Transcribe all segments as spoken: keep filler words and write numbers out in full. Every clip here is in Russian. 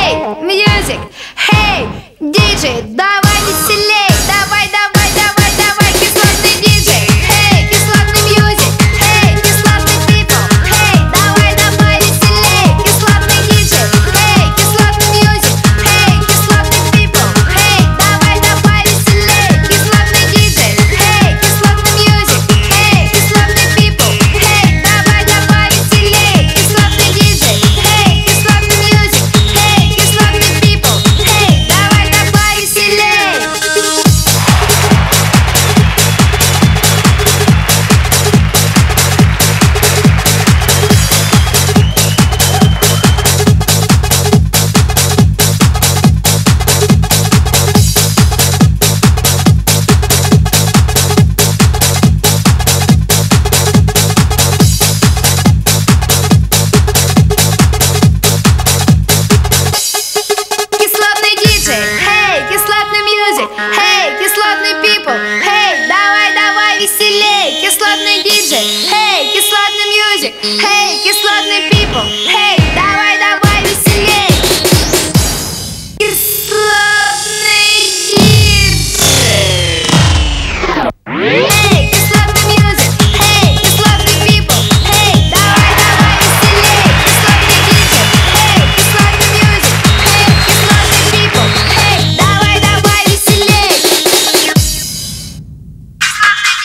Hey, music, hey, диджей, давай веселей, давай, давай, давай, давай, кислотный диджей. Hey, кислотный music, hey, кислотный people, hey, давай, давай веселей, кислотный диджей. Hey, кислотный music, hey, кислотный people, hey, давай, давай веселей, кислотный диджей. Hey, кислотный music, hey, кислотный people, hey, давай, давай веселей, кислотный диджей. Hey, кислотный music, hey, кислотный people, hey, давай, давай веселей. Кислотный диджей, hey, кислотный music, hey, кислотный people, hey, давай, давай веселей, кислотный диджей, hey, кислотный music, hey, кислотный people, hey, давай, давай веселей. Кислотный диджей. Hey, кислотный music, hey, кислотный people, hey, давай, давай веселей, кислотный диджей, hey, кислотный music, hey, кислотный people, hey, давай, давай веселей.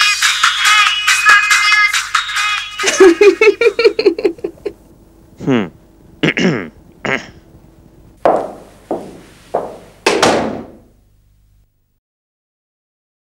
Хм.